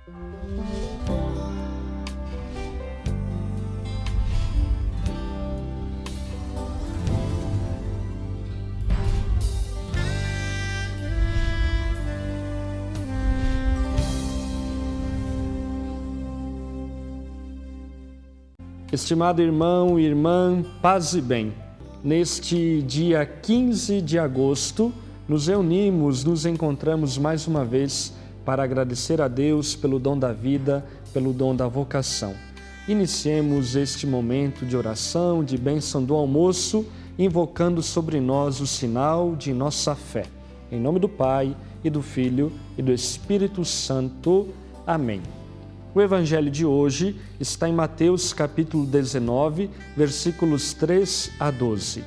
Estimado irmão e irmã, paz e bem. Neste dia 15 de agosto, nos reunimos, nos encontramos mais uma vez para agradecer a Deus pelo dom da vida, pelo dom da vocação. Iniciemos este momento de oração, de bênção do almoço, invocando sobre nós o sinal de nossa fé. Em nome do Pai, e do Filho, e do Espírito Santo. Amém. O evangelho de hoje está em Mateus capítulo 19, versículos 3 a 12.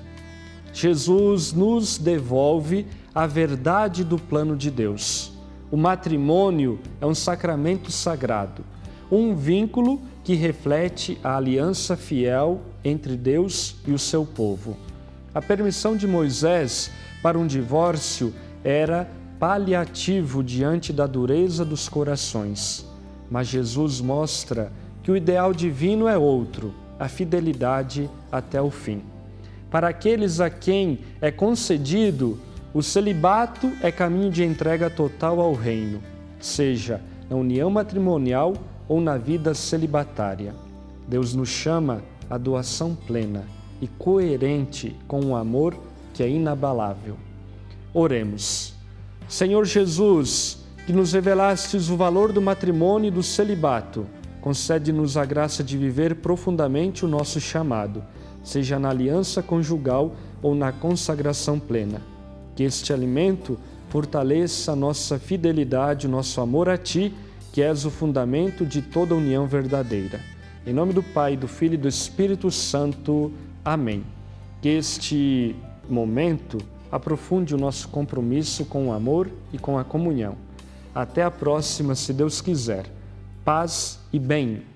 Jesus nos devolve a verdade do plano de Deus. O matrimônio é um sacramento sagrado, um vínculo que reflete a aliança fiel entre Deus e o seu povo. A permissão de Moisés para um divórcio era paliativo diante da dureza dos corações. Mas Jesus mostra que o ideal divino é outro, a fidelidade até o fim. Para aqueles a quem é concedido, o celibato é caminho de entrega total ao reino, seja na união matrimonial ou na vida celibatária. Deus nos chama à doação plena e coerente com um amor que é inabalável. Oremos. Senhor Jesus, que nos revelastes o valor do matrimônio e do celibato, concede-nos a graça de viver profundamente o nosso chamado, seja na aliança conjugal ou na consagração plena. Que este alimento fortaleça a nossa fidelidade, o nosso amor a Ti, que és o fundamento de toda união verdadeira. Em nome do Pai, do Filho e do Espírito Santo. Amém. Que este momento aprofunde o nosso compromisso com o amor e com a comunhão. Até a próxima, se Deus quiser. Paz e bem.